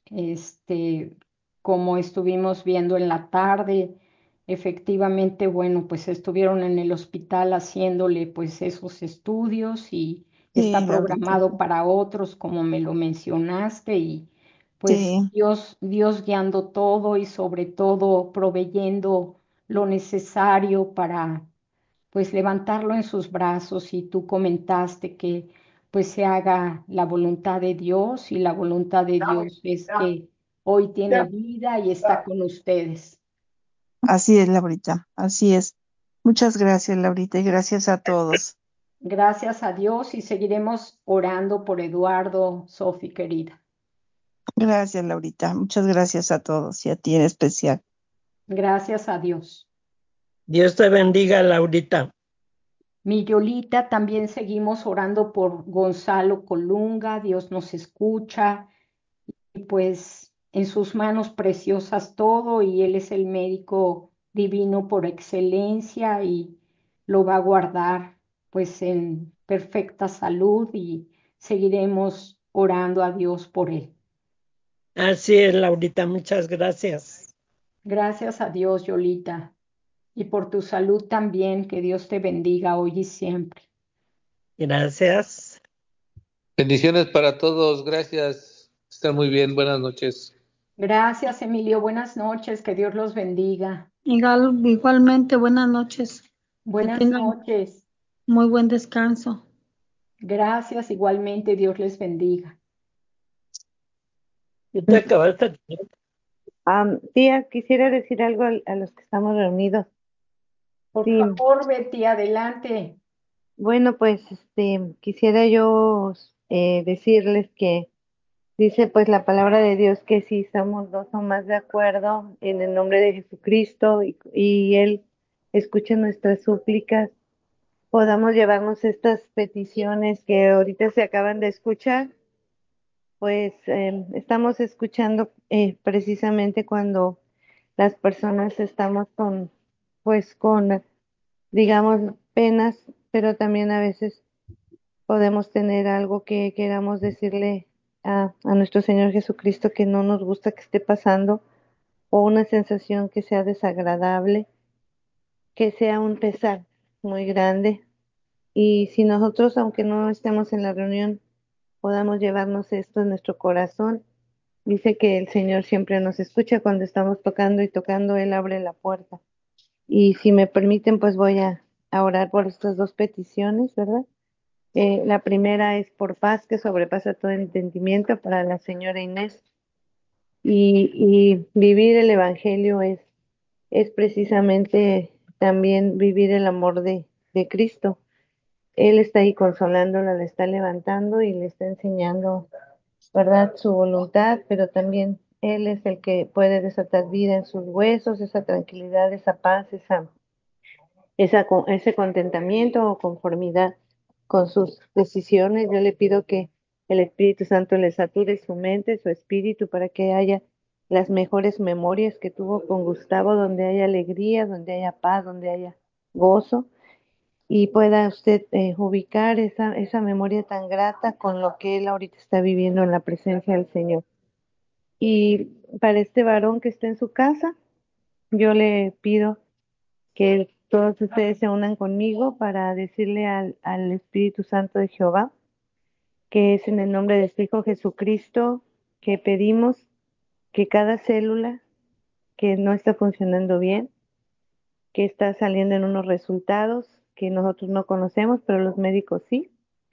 Speaker 1: como estuvimos viendo en la tarde, efectivamente, bueno, pues estuvieron en el hospital haciéndole pues esos estudios y
Speaker 2: Sí,
Speaker 1: está
Speaker 2: Laurita,
Speaker 1: programado para otros, como me lo mencionaste, y pues
Speaker 2: sí,
Speaker 1: Dios guiando todo y sobre todo proveyendo lo necesario para pues levantarlo en sus brazos y tú comentaste que pues se haga la voluntad de Dios y la voluntad de Dios es que hoy tiene vida y está con ustedes.
Speaker 2: así es, Laurita, así es. Muchas gracias, Laurita, y gracias a todos.
Speaker 1: Gracias a Dios y seguiremos orando por Eduardo, Sofi querida.
Speaker 2: Gracias, Laurita, muchas gracias a todos y a ti en especial.
Speaker 1: Gracias a Dios.
Speaker 4: Dios te bendiga, Laurita.
Speaker 1: Mi Yolita, también seguimos orando por Gonzalo Colunga, Dios nos escucha y pues en sus manos preciosas todo y Él es el médico divino por excelencia y lo va a guardar pues en perfecta salud y seguiremos orando a Dios por Él.
Speaker 4: Así es, Laurita, muchas gracias.
Speaker 1: Gracias a Dios, Yolita, y por tu salud también, que Dios te bendiga hoy y siempre.
Speaker 4: Gracias.
Speaker 5: Bendiciones para todos, gracias. Están muy bien, buenas noches.
Speaker 1: Gracias, Emilio. Buenas noches, que Dios los bendiga.
Speaker 3: Igualmente, buenas noches. Que
Speaker 1: Buenas
Speaker 3: tengan
Speaker 1: noches.
Speaker 3: muy buen descanso.
Speaker 1: Gracias, igualmente, Dios les bendiga.
Speaker 4: ¿Y te acabaste?
Speaker 6: Tía, quisiera decir algo a los que estamos reunidos.
Speaker 1: Por
Speaker 6: Sí,
Speaker 1: favor, Betty, adelante.
Speaker 6: bueno, pues quisiera yo decirles que dice pues la palabra de Dios que si somos dos o más de acuerdo en el nombre de Jesucristo y Él escucha nuestras súplicas, podamos llevarnos estas peticiones que ahorita se acaban de escuchar, pues estamos escuchando precisamente cuando las personas estamos con, digamos, penas, pero también a veces podemos tener algo que queramos decirle a nuestro Señor Jesucristo que no nos gusta que esté pasando, o una sensación que sea desagradable, que sea un pesar muy grande. Y si nosotros, aunque no estemos en la reunión, podamos llevarnos esto en nuestro corazón, dice que el Señor siempre nos escucha cuando estamos tocando y tocando, Él abre la puerta. Y si me permiten, pues voy a orar por estas dos peticiones, ¿verdad? La primera es por paz que sobrepasa todo entendimiento para la señora Inés. Y vivir el Evangelio es precisamente también vivir el amor de Cristo. Él está ahí consolándola, la está levantando y le está enseñando, ¿verdad?, su voluntad, pero también Él es el que puede desatar vida en sus huesos, esa tranquilidad, esa paz, ese contentamiento o conformidad con sus decisiones. Yo le pido que el Espíritu Santo le sature su mente, su espíritu, para que haya las mejores memorias que tuvo con Gustavo, donde haya alegría, donde haya paz, donde haya gozo y pueda usted ubicar esa memoria tan grata con lo que él ahorita está viviendo en la presencia del Señor. Y para este varón que está en su casa, yo le pido que todos ustedes se unan conmigo para decirle al Espíritu Santo de Jehová, que es en el nombre de su Hijo Jesucristo, que pedimos que cada célula que no está funcionando bien, que está saliendo en unos resultados que nosotros no conocemos, pero los médicos sí,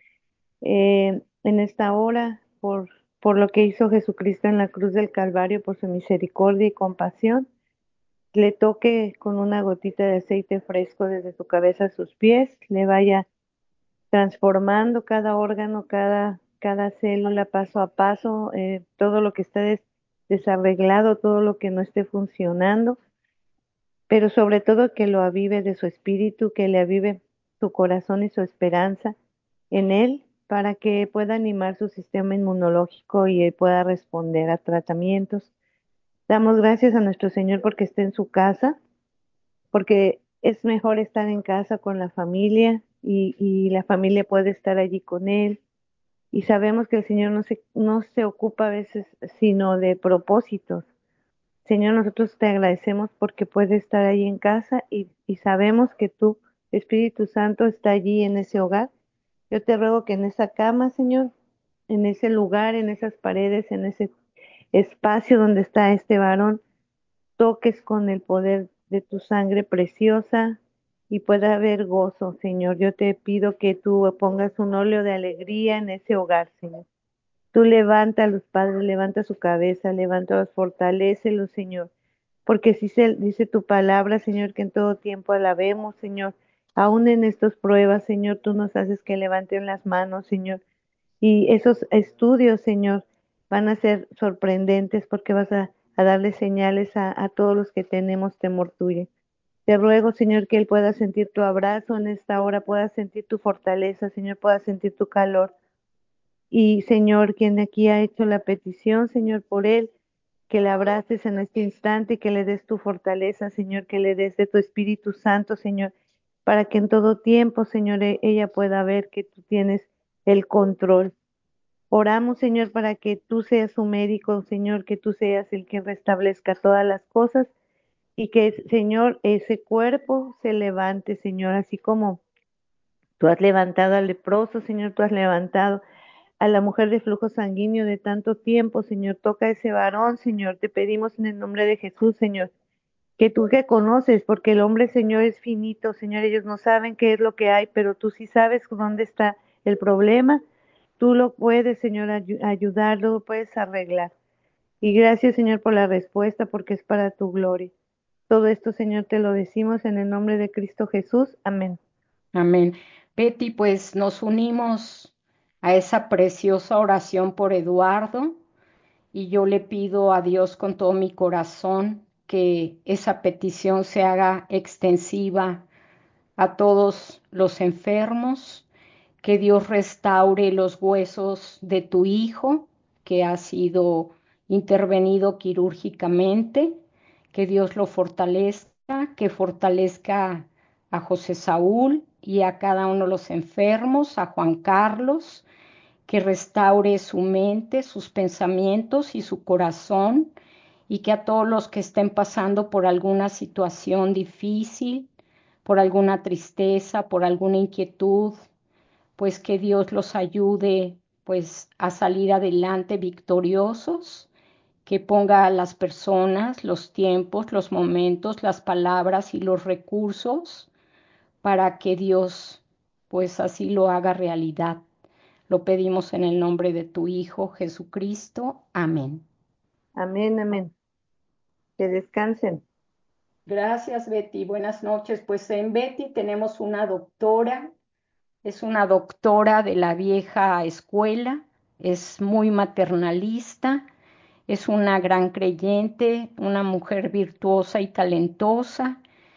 Speaker 6: en esta hora, por lo que hizo Jesucristo en la cruz del Calvario, por su misericordia y compasión, le toque con una gotita de aceite fresco desde su cabeza a sus pies, le vaya transformando cada órgano, cada célula paso a paso, todo lo que está desarreglado, todo lo que no esté funcionando, pero sobre todo que lo avive de su espíritu, que le avive su corazón y su esperanza en él para que pueda animar su sistema inmunológico y él pueda responder a tratamientos. Damos gracias a nuestro Señor porque está en su casa, porque es mejor estar en casa con la familia y la familia puede estar allí con él. Y sabemos que el Señor no se ocupa a veces sino de propósitos. Señor, nosotros te agradecemos porque puedes estar ahí en casa y sabemos que tú, Espíritu Santo, está allí en ese hogar. Yo te ruego que en esa cama, Señor, en ese lugar, en esas paredes, en ese espacio donde está este varón, toques con el poder de tu sangre preciosa y pueda haber gozo, Señor. Yo te pido que tú pongas un óleo de alegría en ese hogar, Señor. Tú levanta a los padres, levanta su cabeza, levántalos, fortalécelos, Señor. Porque si se dice tu palabra, Señor, que en todo tiempo alabemos, Señor. Aún en estas pruebas, Señor, tú nos haces que levanten las manos, Señor. Y esos estudios, Señor, van a ser sorprendentes porque vas a darle señales a todos los que tenemos temor tuyo. Te ruego, Señor, que Él pueda sentir tu abrazo en esta hora, pueda sentir tu fortaleza, Señor, pueda sentir tu calor. Y, Señor, quien aquí ha hecho la petición, Señor, por Él, que le abraces en este instante y que le des tu fortaleza, Señor, que le des de tu Espíritu Santo, Señor, para que en todo tiempo, Señor, ella pueda ver que tú tienes el control. Oramos, Señor, para que tú seas su médico, Señor, que tú seas el que restablezca todas las cosas y que, Señor, ese cuerpo se levante, Señor, así como tú has levantado al leproso, Señor, tú has levantado a la mujer de flujo sanguíneo de tanto tiempo, Señor, toca a ese varón, Señor, te pedimos en el nombre de Jesús, Señor, que tú que conoces, porque el hombre, Señor, es finito, Señor, ellos no saben qué es lo que hay, pero tú sí sabes dónde está el problema. Tú lo puedes, Señor, ayudar, lo puedes arreglar. Y gracias, Señor, por la respuesta, porque es para tu gloria. Todo esto, Señor, te lo decimos en el nombre de Cristo Jesús. Amén.
Speaker 1: Amén. Betty, pues nos unimos a esa preciosa oración por Eduardo y yo le pido a Dios con todo mi corazón que esa petición se haga extensiva a todos los enfermos, que Dios restaure los huesos de tu hijo que ha sido intervenido quirúrgicamente, que Dios lo fortalezca, que fortalezca a José Saúl y a cada uno de los enfermos, a Juan Carlos, que restaure su mente, sus pensamientos y su corazón, y que a todos los que estén pasando por alguna situación difícil, por alguna tristeza, por alguna inquietud, pues que Dios los ayude pues a salir adelante victoriosos, que ponga a las personas, los tiempos, los momentos, las palabras y los recursos para que Dios pues así lo haga realidad. Lo pedimos en el nombre de tu Hijo Jesucristo. Amén.
Speaker 6: Amén, amén. Que descansen.
Speaker 1: Gracias, Betty. Buenas noches. Pues en Betty tenemos una doctora, es una doctora de la vieja escuela, es muy maternalista, es una gran creyente, una mujer virtuosa y talentosa.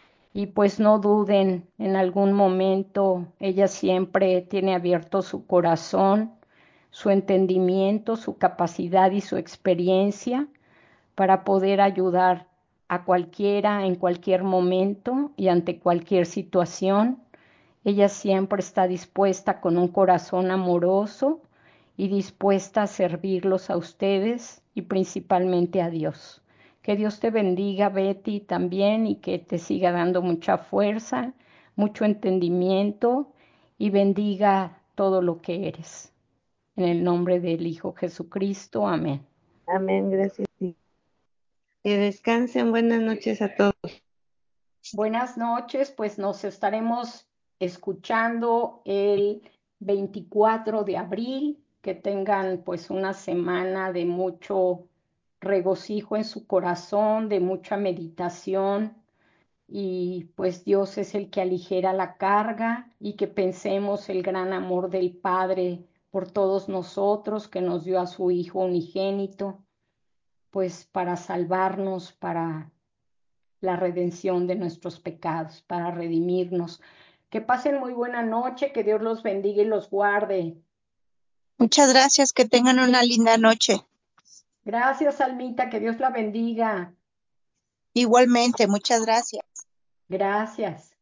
Speaker 1: Y pues no duden, en algún momento ella siempre tiene abierto su corazón, su entendimiento, su capacidad y su experiencia para poder ayudar a cualquiera en cualquier momento y ante cualquier situación. Ella siempre está dispuesta con un corazón amoroso y dispuesta a servirlos a ustedes y principalmente a Dios. Que Dios te bendiga, Betty, también, y que te siga dando mucha fuerza, mucho entendimiento y bendiga todo lo que eres. En el nombre del Hijo Jesucristo, amén.
Speaker 6: Amén, gracias. Que descansen, buenas noches a todos.
Speaker 1: Buenas noches, pues nos estaremos escuchando el 24 de abril. Que tengan pues una semana de mucho regocijo en su corazón, de mucha meditación, y pues Dios es el que aligera la carga, y que pensemos el gran amor del Padre por todos nosotros, que nos dio a su Hijo unigénito, pues para salvarnos, para la redención de nuestros pecados, para redimirnos. Que pasen muy buena noche, que Dios los bendiga y los guarde.
Speaker 7: Muchas gracias, que tengan una linda noche.
Speaker 1: Gracias, Almita, que Dios la bendiga.
Speaker 7: Igualmente, muchas gracias.
Speaker 1: Gracias.